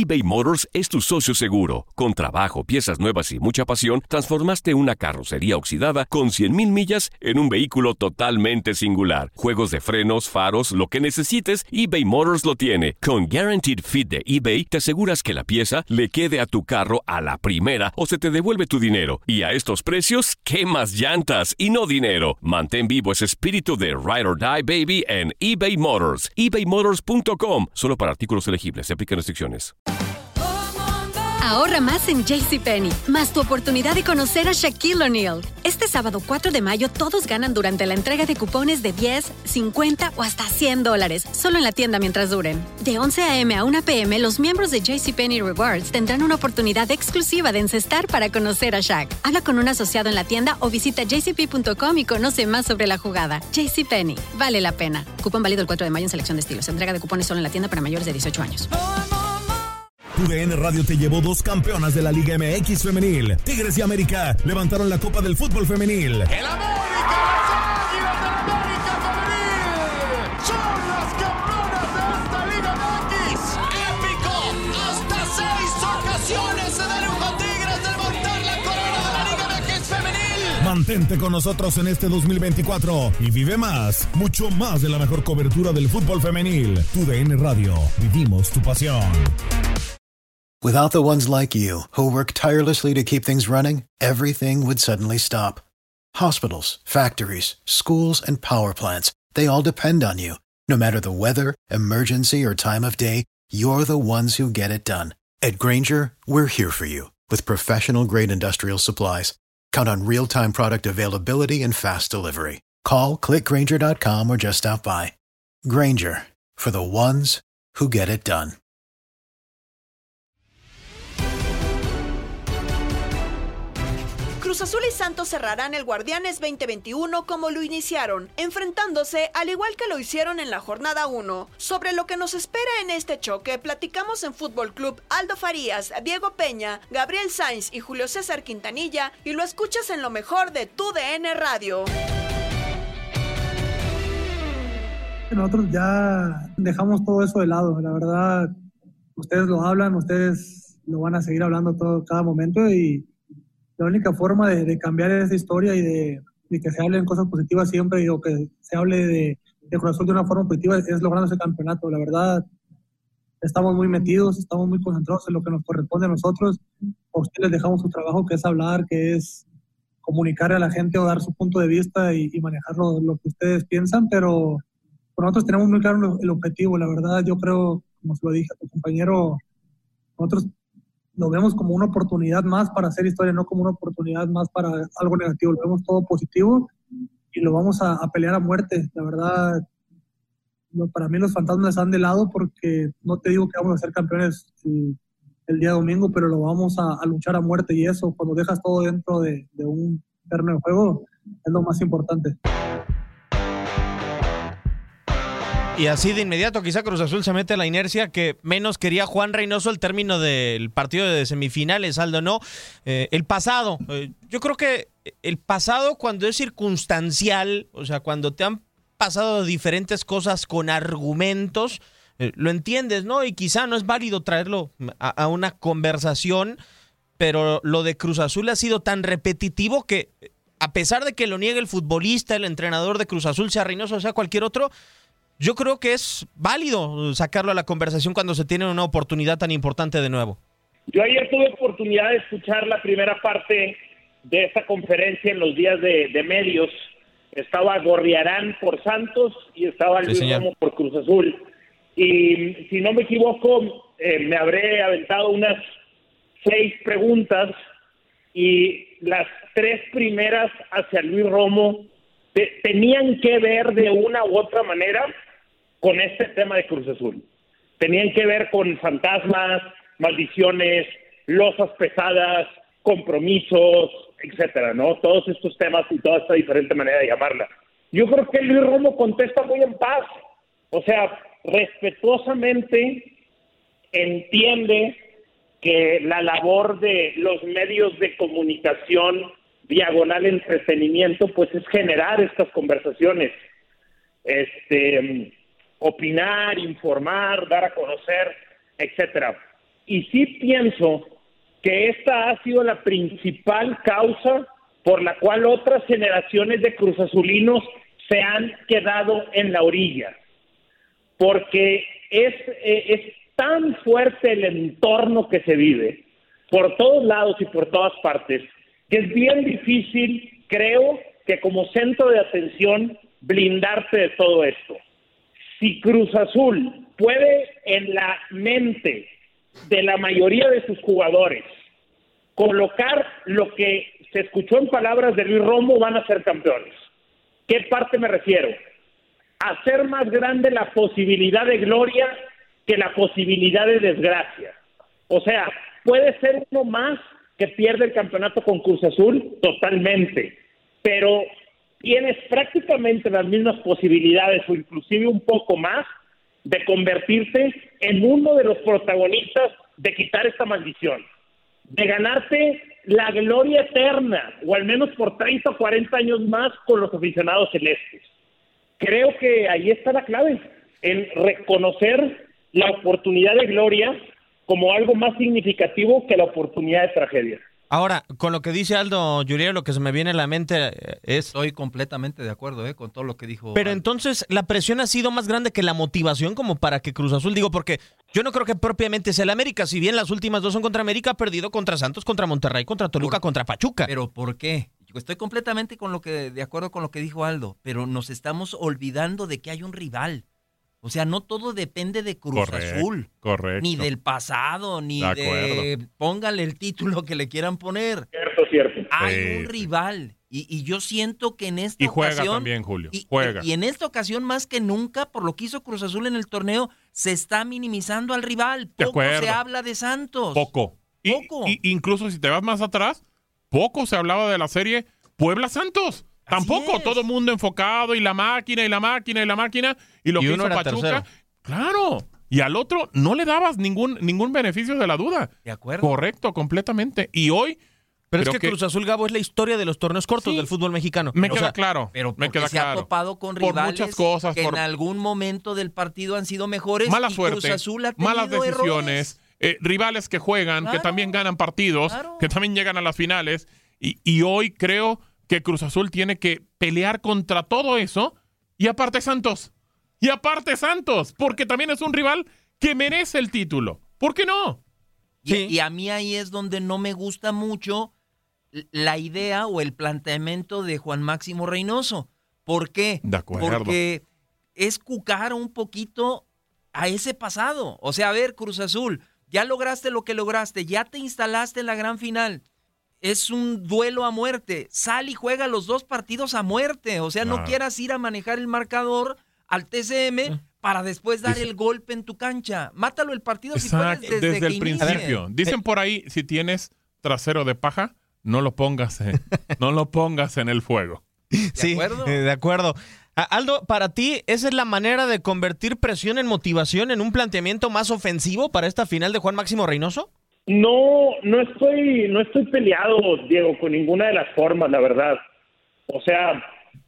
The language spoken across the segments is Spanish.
eBay Motors es tu socio seguro. Con trabajo, piezas nuevas y mucha pasión, transformaste una carrocería oxidada con 100,000 millas en un vehículo totalmente singular. Juegos de frenos, faros, lo que necesites, eBay Motors lo tiene. Con Guaranteed Fit de eBay, te aseguras que la pieza le quede a tu carro a la primera o se te devuelve tu dinero. Y a estos precios, ¿qué más llantas y no dinero? Mantén vivo ese espíritu de Ride or Die, baby, en eBay Motors. ebaymotors.com. Solo para artículos elegibles. Se aplican restricciones. Ahorra más en JCPenney, más tu oportunidad de conocer a Shaquille O'Neal. Este sábado 4 de mayo todos ganan durante la entrega de cupones de 10, 50 o hasta $100, solo en la tienda mientras duren. De 11 a.m. a 1 p.m., los miembros de JCPenney Rewards tendrán una oportunidad exclusiva de encestar para conocer a Shaq. Habla con un asociado en la tienda o visita jcp.com y conoce más sobre la jugada. JCPenney, vale la pena. Cupón válido el 4 de mayo en selección de estilos. Entrega de cupones solo en la tienda para mayores de 18 años. TUDN Radio te llevó 2 campeonas de la Liga MX femenil. Tigres y América levantaron la Copa del Fútbol femenil. ¡El América, las Águilas del América femenil! ¡Son las campeonas de esta Liga MX! ¡Épico! ¡Hasta 6 ocasiones se dieron con Tigres de levantar la corona de la Liga MX femenil! Mantente con nosotros en este 2024 y vive más, mucho más de la mejor cobertura del fútbol femenil. TUDN Radio, vivimos tu pasión. Without the ones like you, who work tirelessly to keep things running, everything would suddenly stop. Hospitals, factories, schools, and power plants, they all depend on you. No matter the weather, emergency, or time of day, you're the ones who get it done. At Grainger, we're here for you with professional-grade industrial supplies. Count on real-time product availability and fast delivery. Call, click Grainger.com, or just stop by. Grainger, for the ones who get it done. Cruz Azul y Santos cerrarán el Guardianes 2021 como lo iniciaron, enfrentándose al igual que lo hicieron en la jornada 1. Sobre lo que nos espera en este choque, platicamos en Fútbol Club Aldo Farías, Diego Peña, Gabriel Sainz y Julio César Quintanilla, y lo escuchas en lo mejor de TUDN Radio. Nosotros ya dejamos todo eso de lado, la verdad, ustedes lo hablan, ustedes lo van a seguir hablando cada momento, y la única forma de cambiar esa historia y de que se hablen cosas positivas siempre, o que se hable de Cruz Azul de una forma positiva, es logrando ese campeonato. La verdad, estamos muy metidos, estamos muy concentrados en lo que nos corresponde a nosotros. A ustedes les dejamos su trabajo, que es hablar, que es comunicar a la gente o dar su punto de vista y manejar lo que ustedes piensan, pero nosotros tenemos muy claro el objetivo. La verdad, yo creo, como se lo dije a tu compañero, nosotros lo vemos como una oportunidad más para hacer historia, no como una oportunidad más para algo negativo. Lo vemos todo positivo y lo vamos a pelear a muerte. La verdad, para mí los fantasmas están de lado, porque no te digo que vamos a ser campeones el día domingo, pero lo vamos a luchar a muerte, y eso, cuando dejas todo dentro de un terreno de juego, es lo más importante. Y así de inmediato quizá Cruz Azul se mete a la inercia que menos quería Juan Reynoso al término del partido de semifinales, Aldo, ¿no? El pasado, yo creo que el pasado, cuando es circunstancial, o sea, cuando te han pasado diferentes cosas con argumentos, lo entiendes, ¿no? Y quizá no es válido traerlo a una conversación, pero lo de Cruz Azul ha sido tan repetitivo que, a pesar de que lo niegue el futbolista, el entrenador de Cruz Azul, sea Reynoso o sea cualquier otro, yo creo que es válido sacarlo a la conversación cuando se tiene una oportunidad tan importante de nuevo. Yo ayer tuve oportunidad de escuchar la primera parte de esta conferencia en los días de medios. Estaba Gorriarán por Santos y estaba Luis Romo por Cruz Azul. Y si no me equivoco, me habré aventado unas 6 preguntas, y las 3 primeras hacia Luis Romo tenían que ver de una u otra manera con este tema de Cruz Azul. Tenían que ver con fantasmas, maldiciones, losas pesadas, compromisos, etcétera, ¿no? Todos estos temas y toda esta diferente manera de llamarla. Yo creo que Luis Romo contesta muy en paz. O sea, respetuosamente entiende que la labor de los medios de comunicación diagonal entretenimiento, pues es generar estas conversaciones, opinar, informar, dar a conocer, etcétera. y sí pienso que esta ha sido la principal causa por la cual otras generaciones de cruzazulinos se han quedado en la orilla, porque es tan fuerte el entorno que se vive por todos lados y por todas partes, que es bien difícil, creo, que como centro de atención blindarte de todo esto. Si Cruz Azul puede en la mente de la mayoría de sus jugadores colocar lo que se escuchó en palabras de Luis Romo, van a ser campeones. ¿Qué parte me refiero? Hacer más grande la posibilidad de gloria que la posibilidad de desgracia. O sea, puede ser uno más que pierde el campeonato con Cruz Azul, totalmente, pero tienes prácticamente las mismas posibilidades o inclusive un poco más de convertirte en uno de los protagonistas de quitar esta maldición, de ganarte la gloria eterna, o al menos por 30 o 40 años más con los aficionados celestes. Creo que ahí está la clave, en reconocer la oportunidad de gloria como algo más significativo que la oportunidad de tragedia. Ahora, con lo que dice Aldo Yuriel, lo que se me viene a la mente es... Estoy completamente de acuerdo con todo lo que dijo. Pero Aldo. Entonces, ¿la presión ha sido más grande que la motivación como para que Cruz Azul, digo, porque yo no creo que propiamente sea el América, si bien las últimas dos son contra América, ha perdido contra Santos, contra Monterrey, contra Toluca, contra Pachuca. ¿Pero por qué? Estoy completamente de acuerdo con lo que dijo Aldo, pero nos estamos olvidando de que hay un rival. O sea, no todo depende de Cruz Azul. Correcto. Ni del pasado, ni de póngale el título que le quieran poner. Cierto. Hay un rival. Y yo siento que en esta ocasión... Y juega también, Julio. Juega. Y en esta ocasión, más que nunca, por lo que hizo Cruz Azul en el torneo, se está minimizando al rival. Poco se habla de Santos. Poco. Y incluso si te vas más atrás, poco se hablaba de la serie Puebla-Santos. Tampoco, todo el mundo enfocado y la máquina, y lo que hizo Pachuca. Tercero. Claro. Y al otro no le dabas ningún beneficio de la duda. De acuerdo. Correcto, completamente. Y hoy... Pero es que Cruz Azul, Gabo, es la historia de los torneos cortos del fútbol mexicano. Me queda claro. Pero me queda se ha topado con rivales por muchas cosas, que en algún momento del partido han sido mejores. Mala y suerte, Cruz Azul ha tenido malas decisiones, rivales que juegan, que también ganan partidos, que también llegan a las finales. Y hoy creo que Cruz Azul tiene que pelear contra todo eso. Y aparte Santos, porque también es un rival que merece el título. ¿Por qué no? Y a mí ahí es donde no me gusta mucho la idea o el planteamiento de Juan Máximo Reynoso. ¿Por qué? De acuerdo. Porque es cucar un poquito a ese pasado. O sea, a ver, Cruz Azul, ya lograste lo que lograste, ya te instalaste en la gran final. Es un duelo a muerte. Sal y juega los dos partidos a muerte. O sea, no quieras ir a manejar el marcador al TCM para después dar el golpe en tu cancha. Mátalo el partido si puedes desde el principio. Dicen por ahí, si tienes trasero de paja, no lo pongas en el fuego. Sí, de acuerdo. Aldo, para ti, ¿esa es la manera de convertir presión en motivación, en un planteamiento más ofensivo para esta final de Juan Máximo Reynoso? No estoy peleado, Diego, con ninguna de las formas, la verdad. O sea,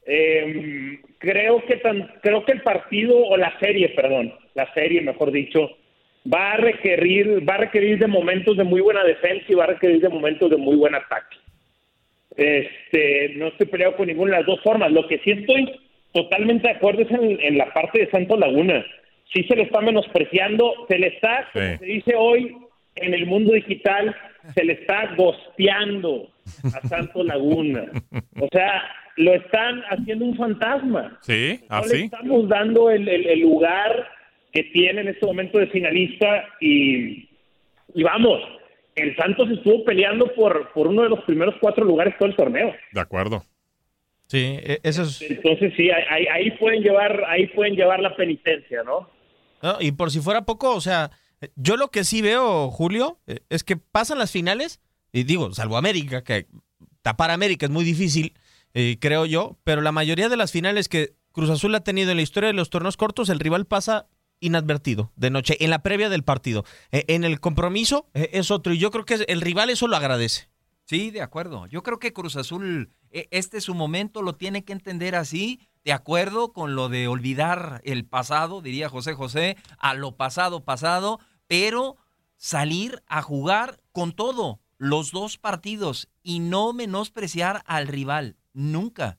creo que el partido, o la serie, mejor dicho, va a requerir de momentos de muy buena defensa y va a requerir de momentos de muy buen ataque. No estoy peleado con ninguna de las dos formas. Lo que sí estoy totalmente de acuerdo es en la parte de Santos Laguna. Sí se le está menospreciando, se le está, como se dice hoy en el mundo digital, se le está gosteando a Santos Laguna. O sea, lo están haciendo un fantasma. Sí, no le estamos dando el lugar que tiene en este momento de finalista y vamos, el Santos estuvo peleando por uno de los primeros 4 lugares todo el torneo. De acuerdo. Sí, eso es... Entonces sí, ahí pueden llevar la penitencia, ¿no? Y por si fuera poco, o sea, yo lo que sí veo, Julio, es que pasan las finales, y digo, salvo América, que tapar a América es muy difícil, creo yo, pero la mayoría de las finales que Cruz Azul ha tenido en la historia de los torneos cortos, el rival pasa inadvertido de noche, en la previa del partido. En el compromiso es otro, y yo creo que el rival eso lo agradece. Sí, de acuerdo. Yo creo que Cruz Azul, este es su momento, lo tiene que entender así, de acuerdo con lo de olvidar el pasado, diría José, a lo pasado, pero salir a jugar con todo, los 2 partidos, y no menospreciar al rival. Nunca,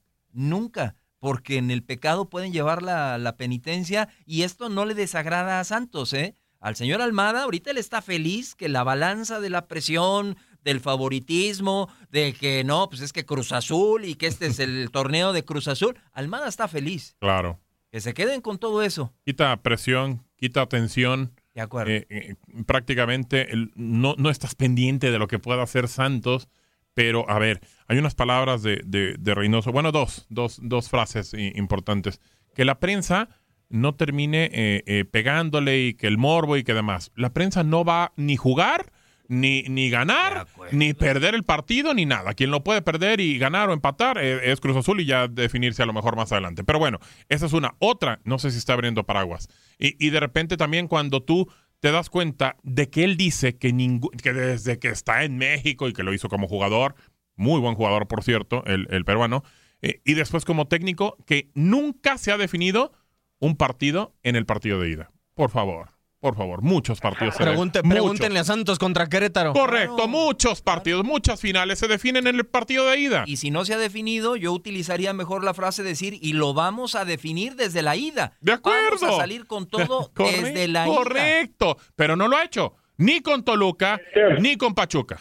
porque en el pecado pueden llevar la penitencia, y esto no le desagrada a Santos, ¿eh? Al señor Almada ahorita él está feliz que la balanza de la presión, del favoritismo, de que no, pues es que Cruz Azul y que este es el torneo de Cruz Azul. Almada está feliz. Claro. Que se queden con todo eso. Quita presión, quita tensión. De acuerdo. Prácticamente no estás pendiente de lo que pueda hacer Santos, pero a ver, hay unas palabras de Reynoso, bueno, dos frases importantes. Que la prensa no termine pegándole y que el morbo y que demás. La prensa no va ni jugar, ni ganar, ni perder el partido, ni nada. Quien lo puede perder y ganar o empatar es Cruz Azul, y ya definirse a lo mejor más adelante. Pero bueno, esa es una. Otra, no sé si está abriendo paraguas. Y de repente también cuando tú te das cuenta de que él dice que desde que está en México y que lo hizo como jugador, muy buen jugador por cierto, el peruano, y después como técnico, que nunca se ha definido un partido en el partido de ida. Por favor, muchos partidos. Pregúntenle a Santos contra Querétaro. Correcto, claro. Muchos partidos, muchas finales se definen en el partido de ida. Y si no se ha definido, yo utilizaría mejor la frase decir, y lo vamos a definir desde la ida. De acuerdo. Vamos a salir con todo desde la ida. Correcto, pero no lo ha hecho, ni con Toluca, ni con Pachuca.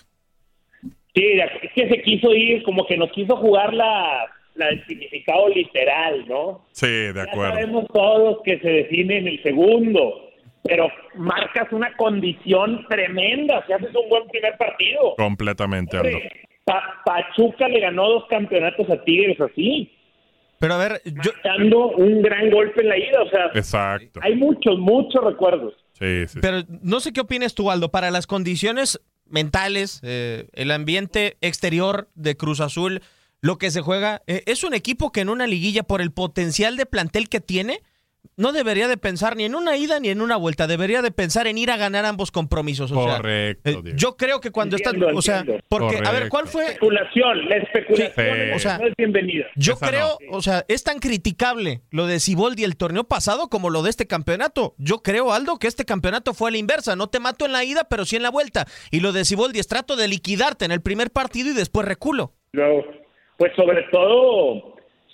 Sí, es que se quiso ir, como que nos quiso jugar el significado literal, ¿no? Sí, de acuerdo. Ya sabemos todos que se define en el segundo, pero marcas una condición tremenda si haces un buen primer partido. Completamente, Aldo. Pachuca le ganó 2 campeonatos a Tigres así. Pero a ver, dando un gran golpe en la ida, o sea, exacto. Hay muchos recuerdos. Sí. Pero no sé qué opinas tú, Aldo, para las condiciones mentales, el ambiente exterior de Cruz Azul, lo que se juega, es un equipo que en una liguilla, por el potencial de plantel que tiene, no debería de pensar ni en una ida ni en una vuelta, debería de pensar en ir a ganar ambos compromisos. Correcto. Yo creo que cuando están, o sea, porque, correcto. A ver, ¿cuál fue? La especulación sí. O sea, no es bienvenida. Yo creo, o sea, es tan criticable lo de Siboldi el torneo pasado como lo de este campeonato. Yo creo, Aldo, que este campeonato fue a la inversa, no te mato en la ida, pero sí en la vuelta. Y lo de Siboldi es trato de liquidarte en el primer partido y después reculo. No, pues sobre todo,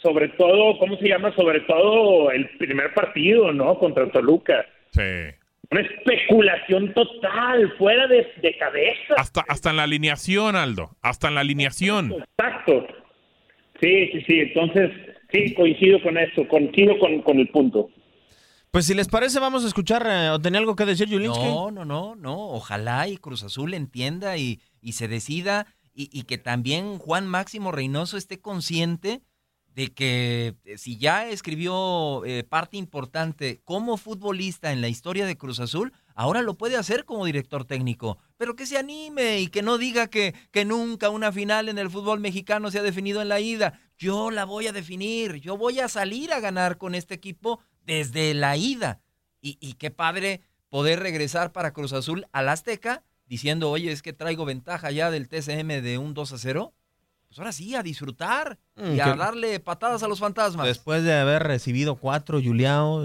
¿cómo se llama? Sobre todo el primer partido, ¿no? Contra Toluca. Sí. Una especulación total, fuera de cabeza. Hasta en la alineación, Aldo. Hasta en la alineación. Exacto. Sí. Entonces, sí, coincido con eso. Coincido con el punto. Pues si les parece, vamos a escuchar, ¿o tenía algo que decir, Julinski? No. Ojalá y Cruz Azul entienda y se decida, y que también Juan Máximo Reynoso esté consciente de que si ya escribió parte importante como futbolista en la historia de Cruz Azul, ahora lo puede hacer como director técnico, pero que se anime y que no diga que nunca una final en el fútbol mexicano se ha definido en la ida. Yo la voy a definir, yo voy a salir a ganar con este equipo desde la ida. Y qué padre poder regresar para Cruz Azul al Azteca diciendo, oye, es que traigo ventaja ya del TCM de un 2-0. Pues ahora sí, a disfrutar y a darle patadas a los fantasmas. Después de haber recibido 4, Juliao.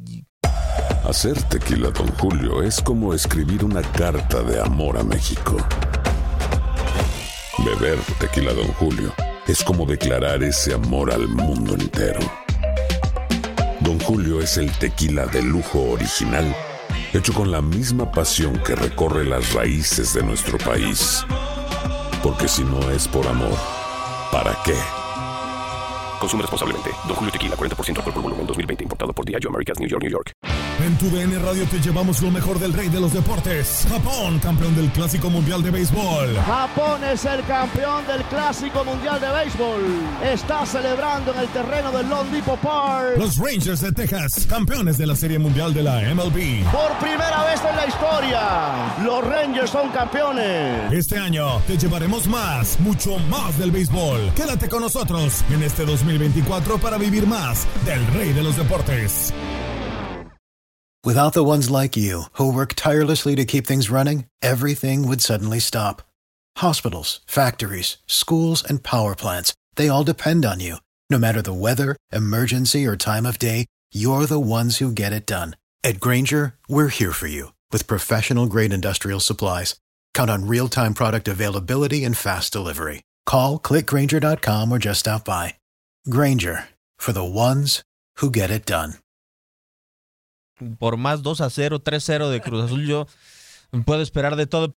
Hacer tequila Don Julio es como escribir una carta de amor a México. Beber tequila Don Julio es como declarar ese amor al mundo entero. Don Julio es el tequila de lujo original, hecho con la misma pasión que recorre las raíces de nuestro país. Porque si no es por amor, ¿para qué? Consume responsablemente. Don Julio Tequila, 40% alcohol por volumen, 2020. Importado por Diageo Americas, New York, New York. En tu DN Radio te llevamos lo mejor del rey de los deportes. Japón, campeón del Clásico Mundial de Béisbol. Japón es el campeón del Clásico Mundial de Béisbol. Está celebrando en el terreno del Lone Depot Park. Los Rangers de Texas, campeones de la Serie Mundial de la MLB. Por primera vez en la historia, los Rangers son campeones. Este año te llevaremos más, mucho más del béisbol. Quédate con nosotros en este 2024 para vivir más del rey de los deportes. Without the ones like you, who work tirelessly to keep things running, everything would suddenly stop. Hospitals, factories, schools, and power plants, they all depend on you. No matter the weather, emergency, or time of day, you're the ones who get it done. At Grainger, we're here for you with professional-grade industrial supplies, count on real-time product availability and fast delivery. Call, click Grainger.com or just stop by. Grainger, for the ones who get it done. Por más 2-0, 3-0 de Cruz Azul, yo puedo esperar de todo.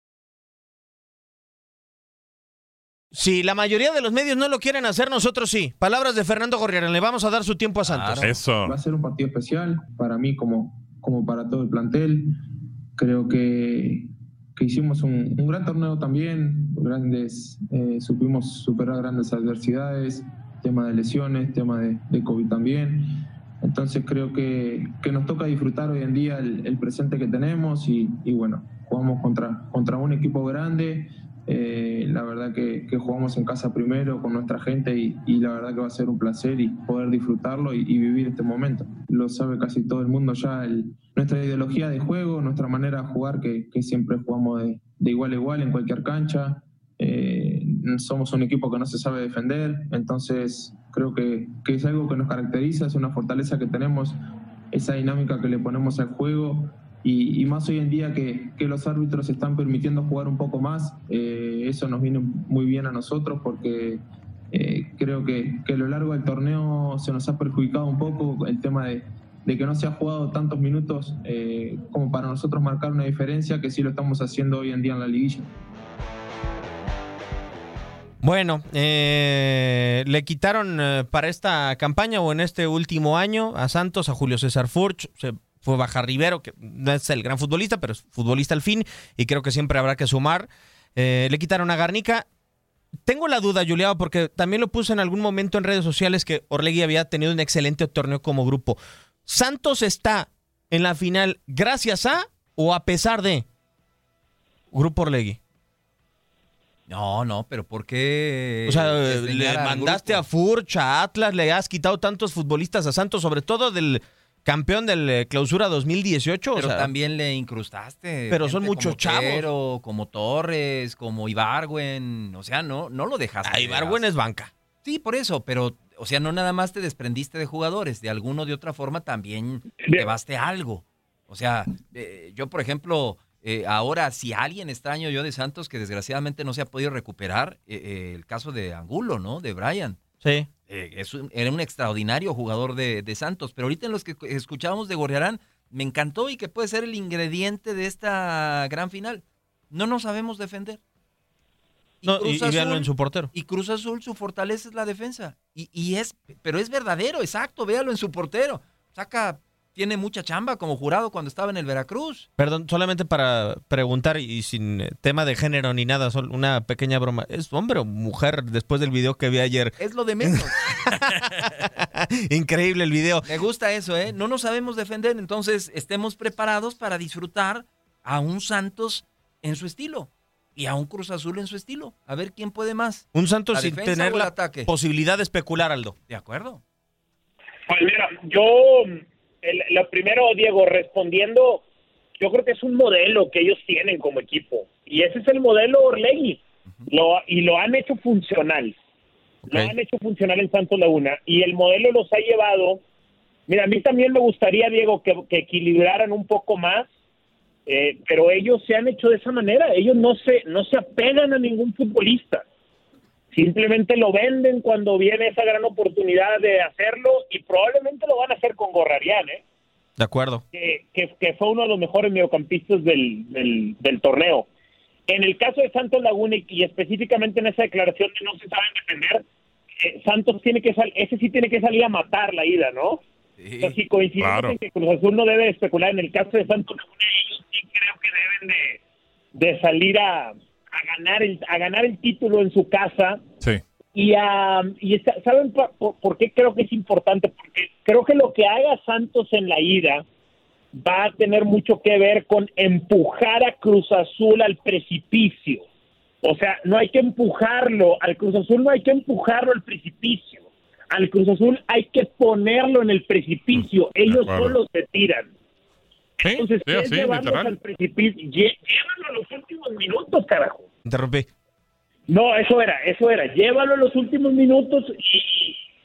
Si la mayoría de los medios no lo quieren hacer, nosotros sí. Palabras de Fernando Gorriarán, le vamos a dar su tiempo a Santos. Claro. Eso. Va a ser un partido especial para mí como para todo el plantel. Creo que hicimos un gran torneo también. Supimos superar grandes adversidades, tema de lesiones, tema de COVID también. Entonces creo que nos toca disfrutar hoy en día el presente que tenemos y bueno, jugamos contra un equipo grande. La verdad que jugamos en casa primero con nuestra gente y la verdad que va a ser un placer y poder disfrutarlo y vivir este momento. Lo sabe casi todo el mundo ya, nuestra ideología de juego, nuestra manera de jugar, que siempre jugamos de igual a igual en cualquier cancha. Somos un equipo que no se sabe defender, entonces creo que es algo que nos caracteriza, es una fortaleza que tenemos, esa dinámica que le ponemos al juego. Y más hoy en día que los árbitros están permitiendo jugar un poco más, eso nos viene muy bien a nosotros porque creo que a lo largo del torneo se nos ha perjudicado un poco el tema de que no se ha jugado tantos minutos como para nosotros marcar una diferencia, que sí lo estamos haciendo hoy en día en la liguilla. Bueno, le quitaron para esta campaña o en este último año a Santos, a Julio César Furch, fue Baja Rivero, que no es el gran futbolista, pero es futbolista al fin, y creo que siempre habrá que sumar. Le quitaron a Garnica. Tengo la duda, Juliao, porque también lo puse en algún momento en redes sociales que Orlegui había tenido un excelente torneo como grupo. ¿Santos está en la final gracias a o a pesar de Grupo Orlegui? No, pero ¿por qué? O sea, le mandaste a Furch, a Atlas, le has quitado tantos futbolistas a Santos, sobre todo del campeón del Clausura 2018. Pero o sea, también le incrustaste. Pero son muchos chavos. Quero, como Torres, como Ibargüen. O sea, no lo dejaste. A Ibargüen es banca. Sí, por eso, pero, o sea, no nada más te desprendiste de jugadores. De alguna o de otra forma también llevaste algo. O sea, yo, por ejemplo, ahora, si alguien extraño yo de Santos, que desgraciadamente no se ha podido recuperar, el caso de Angulo, ¿no? De Brian. Sí. Era un extraordinario jugador de Santos, pero ahorita en los que escuchábamos de Gorriarán, me encantó y que puede ser el ingrediente de esta gran final. No nos sabemos defender. Y véanlo en su portero. Y Cruz Azul, su fortaleza es la defensa. Pero es verdadero, exacto, véalo en su portero. Tiene mucha chamba como Jurado cuando estaba en el Veracruz. Perdón, solamente para preguntar y sin tema de género ni nada, solo una pequeña broma. ¿Es hombre o mujer después del video que vi ayer? Es lo de menos. Increíble el video. Me gusta eso, ¿eh? No nos sabemos defender, entonces estemos preparados para disfrutar a un Santos en su estilo y a un Cruz Azul en su estilo. A ver quién puede más. Un Santos sin tener la posibilidad de especular, Aldo. De acuerdo. Pues mira, lo primero, Diego, respondiendo, yo creo que es un modelo que ellos tienen como equipo. Y ese es el modelo Orlegui. Y lo han hecho funcional. Okay. Lo han hecho funcional en Santos Laguna. Y el modelo los ha llevado... Mira, a mí también me gustaría, Diego, que equilibraran un poco más. Pero ellos se han hecho de esa manera. Ellos no se apegan a ningún futbolista. Simplemente lo venden cuando viene esa gran oportunidad de hacerlo y probablemente lo van a hacer con Gorriarán, ¿eh? De acuerdo. Que fue uno de los mejores mediocampistas del torneo. En el caso de Santos Laguna y específicamente en esa declaración de no se saben defender, Santos ese sí tiene que salir a matar la ida, ¿no? Sí, o sea, si coincidimos en que Cruz Azul no debe especular, en el caso de Santos Laguna ellos sí creo que deben de salir a ganar el título en su casa. Sí. Y ¿saben por qué creo que es importante? Porque creo que lo que haga Santos en la ida va a tener mucho que ver con empujar a Cruz Azul al precipicio. O sea, no hay que empujarlo al Cruz Azul, no hay que empujarlo al precipicio. Al Cruz Azul hay que ponerlo en el precipicio. Ellos solo se tiran. Entonces, ¿qué es llevarlos al precipicio? Llévalo a los últimos minutos, carajo. Interrumpí. No, eso era. Llévalo a los últimos minutos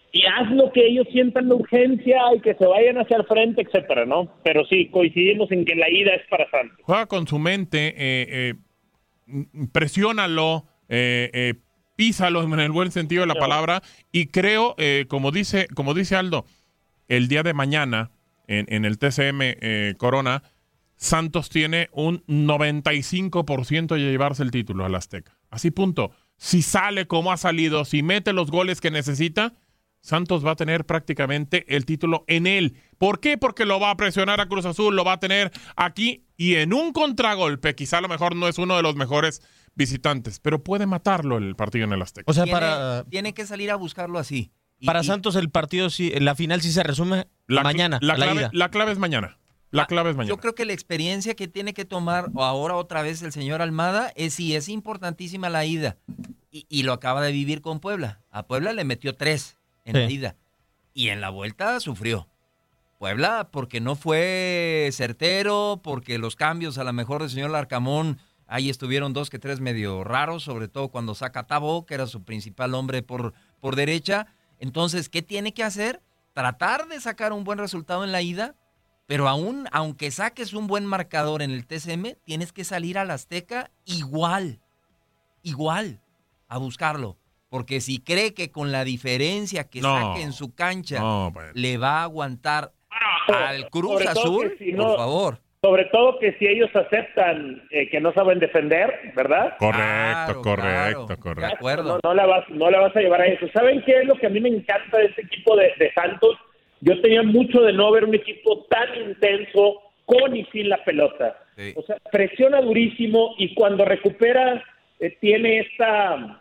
y haz lo que ellos sientan la urgencia y que se vayan hacia el frente, etcétera, ¿no? Pero sí, coincidimos en que la ida es para Santos. Juega con su mente, presiónalo, písalo en el buen sentido de la palabra, y creo, como dice Aldo, el día de mañana en el TCM Corona, Santos tiene un 95% de llevarse el título al Azteca. Así punto. Si sale como ha salido, si mete los goles que necesita, Santos va a tener prácticamente el título en él. ¿Por qué? Porque lo va a presionar a Cruz Azul, lo va a tener aquí y en un contragolpe. Quizá a lo mejor no es uno de los mejores visitantes, pero puede matarlo el partido en el Azteca. O sea, tiene que salir a buscarlo así. Para Santos el partido, la final sí se resume mañana. La clave es mañana. Yo creo que la experiencia que tiene que tomar ahora otra vez el señor Almada es importantísima la ida. Y lo acaba de vivir con Puebla. A Puebla le metió 3 en la ida. Y en la vuelta sufrió. Puebla porque no fue certero, porque los cambios a lo mejor del señor Larcamón, ahí estuvieron 2 que 3 medio raros, sobre todo cuando saca a Tabo, que era su principal hombre por derecha. Entonces, ¿qué tiene que hacer? Tratar de sacar un buen resultado en la ida, pero aunque saques un buen marcador en el TCM, tienes que salir al Azteca igual, a buscarlo. Porque si cree que con la diferencia que saque en su cancha le va a aguantar al Cruz Azul, por favor. Sobre todo que si ellos aceptan que no saben defender, ¿verdad? Correcto. De acuerdo. No la vas a llevar a eso. ¿Saben qué es lo que a mí me encanta de este equipo de Santos? Yo tenía mucho de no ver un equipo tan intenso con y sin la pelota. Sí. O sea, presiona durísimo y cuando recupera tiene esta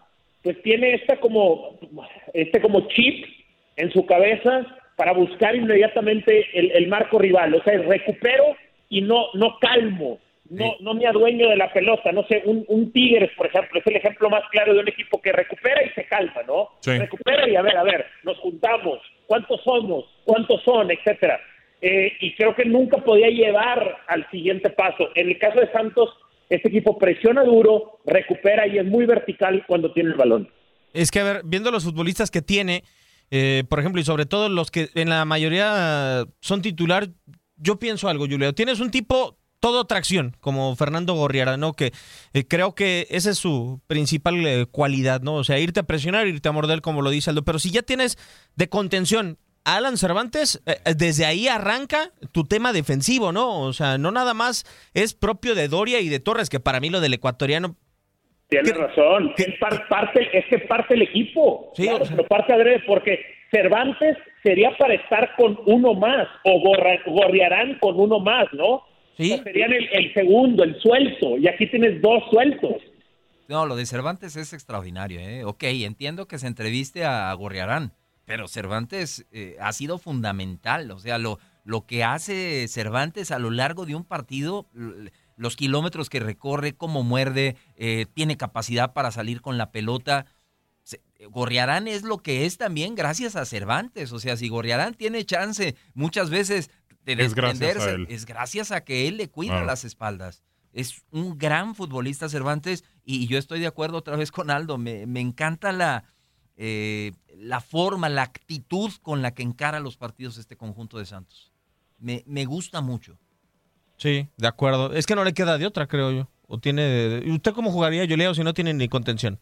como chip en su cabeza para buscar inmediatamente el marco rival. O sea, recupero y no calmo, no me adueño de la pelota. No sé, un Tigres, por ejemplo, es el ejemplo más claro de un equipo que recupera y se calma, ¿no? Sí. Recupera y a ver, nos juntamos, ¿cuántos somos? ¿Cuántos son? Etcétera. Y creo que nunca podía llevar al siguiente paso. En el caso de Santos, este equipo presiona duro, recupera y es muy vertical cuando tiene el balón. Es que, a ver, viendo los futbolistas que tiene, por ejemplo, y sobre todo los que en la mayoría son titular, yo pienso algo, Julio. Tienes un tipo todo tracción, como Fernando Gorriarán, ¿no? Que creo que esa es su principal cualidad, ¿no? O sea, irte a presionar, irte a morder, como lo dice Aldo. Pero si ya tienes de contención a Alan Cervantes, desde ahí arranca tu tema defensivo, ¿no? O sea, no nada más es propio de Doria y de Torres, que para mí lo del ecuatoriano... Tienes razón, es que parte el equipo, sí, claro, pero parte adrede, porque Cervantes sería para estar con uno más, o Gorriarán con uno más, ¿no? Sí. O sea, serían el segundo, el suelto, y aquí tienes 2 sueltos. No, lo de Cervantes es extraordinario, ¿eh? Ok, entiendo que se entreviste a Gorriarán, pero Cervantes ha sido fundamental, o sea, lo que hace Cervantes a lo largo de un partido... Los kilómetros que recorre, cómo muerde, tiene capacidad para salir con la pelota. Gorriarán es lo que es también gracias a Cervantes. O sea, si Gorriarán tiene chance muchas veces de desprenderse, es gracias a que él le cuida las espaldas. Es un gran futbolista Cervantes y yo estoy de acuerdo otra vez con Aldo. Me encanta la forma, la actitud con la que encara los partidos este conjunto de Santos. Me gusta mucho. Sí, de acuerdo. Es que no le queda de otra, creo yo. O tiene... ¿Usted cómo jugaría, Julio, si no tiene ni contención?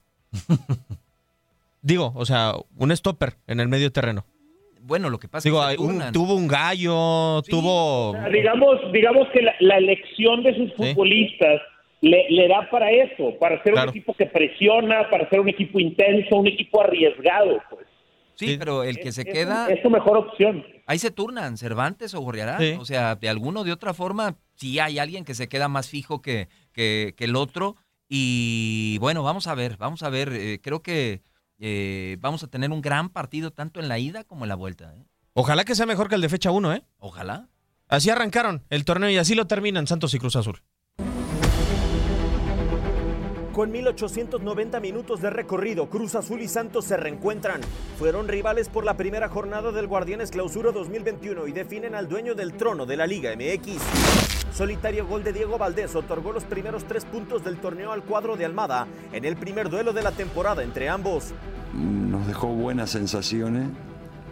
Digo, o sea, un stopper en el medio terreno. Bueno, lo que pasa es que tuvo un gallo, sí. Tuvo... O sea, digamos que la elección de sus futbolistas le da para eso, para ser un equipo que presiona, para ser un equipo intenso, un equipo arriesgado, pues. Sí, pero el que se queda... Es su mejor opción. Ahí se turnan, Cervantes o Gorriarán. Sí. O sea, de alguna o de otra forma, sí hay alguien que se queda más fijo que el otro. Y bueno, vamos a ver. Creo que vamos a tener un gran partido tanto en la ida como en la vuelta. Ojalá que sea mejor que el de fecha 1, ¿eh? Ojalá. Así arrancaron el torneo y así lo terminan Santos y Cruz Azul. Con 1,890 minutos de recorrido, Cruz Azul y Santos se reencuentran. Fueron rivales por la primera jornada del Guardianes Clausura 2021 y definen al dueño del trono de la Liga MX. Solitario gol de Diego Valdés otorgó los primeros 3 puntos del torneo al cuadro de Almada en el primer duelo de la temporada entre ambos. Nos dejó buenas sensaciones,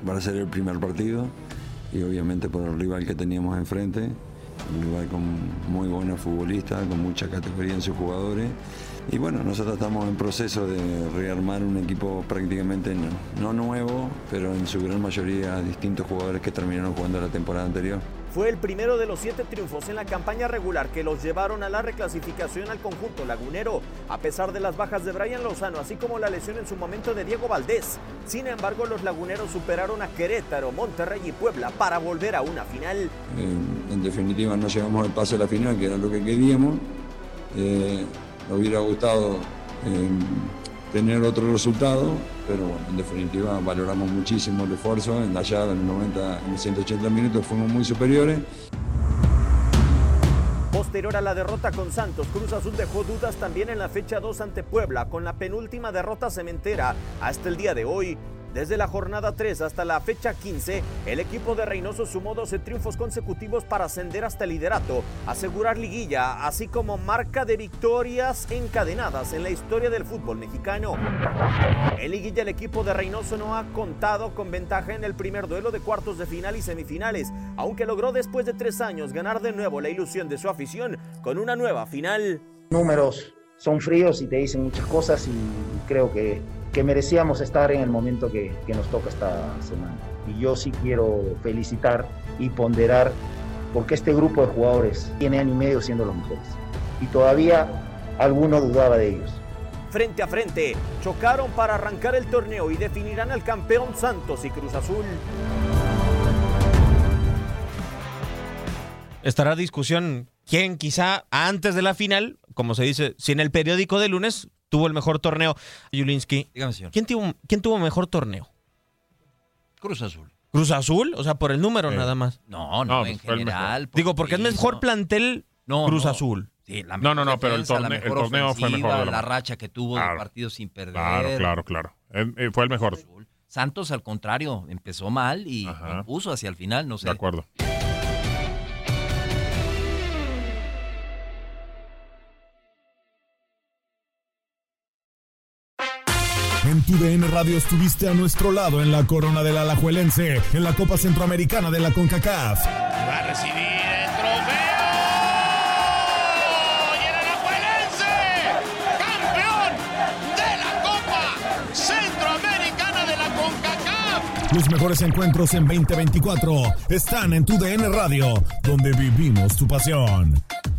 para ser el primer partido y obviamente por el rival que teníamos enfrente, un rival con muy buenos futbolistas, con mucha categoría en sus jugadores. Y bueno, nosotros estamos en proceso de rearmar un equipo prácticamente no nuevo, pero en su gran mayoría distintos jugadores que terminaron jugando la temporada anterior. Fue el primero de los 7 triunfos en la campaña regular que los llevaron a la reclasificación al conjunto lagunero, a pesar de las bajas de Brian Lozano, así como la lesión en su momento de Diego Valdés. Sin embargo, los laguneros superaron a Querétaro, Monterrey y Puebla para volver a una final. En definitiva no llegamos al pase a la final, que era lo que queríamos. Me hubiera gustado tener otro resultado, pero bueno, en definitiva valoramos muchísimo el esfuerzo. En la llave, en 180 minutos fuimos muy superiores. Posterior a la derrota con Santos, Cruz Azul dejó dudas también en la fecha 2 ante Puebla, con la penúltima derrota cementera hasta el día de hoy. Desde la jornada 3 hasta la fecha 15, el equipo de Reynoso sumó 12 triunfos consecutivos para ascender hasta el liderato, asegurar liguilla, así como marca de victorias encadenadas en la historia del fútbol mexicano. En liguilla, el equipo de Reynoso no ha contado con ventaja en el primer duelo de cuartos de final y semifinales, aunque logró después de 3 años ganar de nuevo la ilusión de su afición con una nueva final. Números son fríos y te dicen muchas cosas, y creo que merecíamos estar en el momento que nos toca esta semana. Y yo sí quiero felicitar y ponderar, porque este grupo de jugadores tiene año y medio siendo los mejores, y todavía alguno dudaba de ellos. Frente a frente, chocaron para arrancar el torneo y definirán al campeón Santos y Cruz Azul. Estará discusión quién quizá antes de la final, como se dice, si en el periódico de lunes tuvo el mejor torneo. Julinski, dígame, señor. ¿Quién tuvo mejor torneo? Cruz Azul. ¿Cruz Azul? O sea, por el número nada más. No, en general. Digo, porque es mejor plantel Cruz Azul. Sí, no, pero el torneo fue mejor. La racha que tuvo de partidos sin perder. Claro. Fue el mejor. Santos, al contrario, empezó mal y puso hacia el final, no sé. De acuerdo. En tu DN Radio estuviste a nuestro lado en la corona del Alajuelense, en la Copa Centroamericana de la CONCACAF. Va a recibir el trofeo y el Alajuelense, campeón de la Copa Centroamericana de la CONCACAF. Los mejores encuentros en 2024 están en tu DN Radio, donde vivimos tu pasión.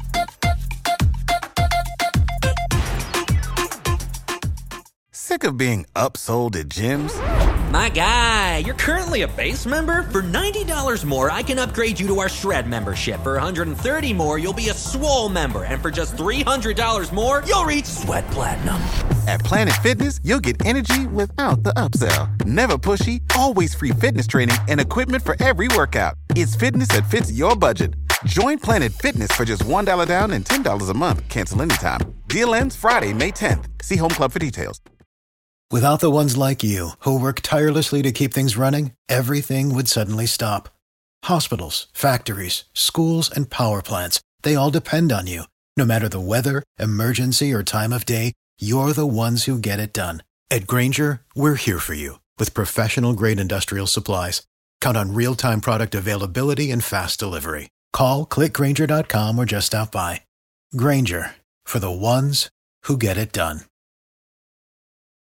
Sick of being upsold at gyms? My guy, you're currently a base member? For $90 more, I can upgrade you to our Shred membership. For $130 more, you'll be a Swole member. And for just $300 more, you'll reach Sweat Platinum. At Planet Fitness, you'll get energy without the upsell. Never pushy, always free fitness training and equipment for every workout. It's fitness that fits your budget. Join Planet Fitness for just $1 down and $10 a month. Cancel anytime. Deal ends Friday, May 10th. See Home Club for details. Without the ones like you, who work tirelessly to keep things running, everything would suddenly stop. Hospitals, factories, schools, and power plants, they all depend on you. No matter the weather, emergency, or time of day, you're the ones who get it done. At Grainger, we're here for you with professional-grade industrial supplies. Count on real-time product availability and fast delivery. Call, click Grainger.com, or just stop by. Grainger, for the ones who get it done.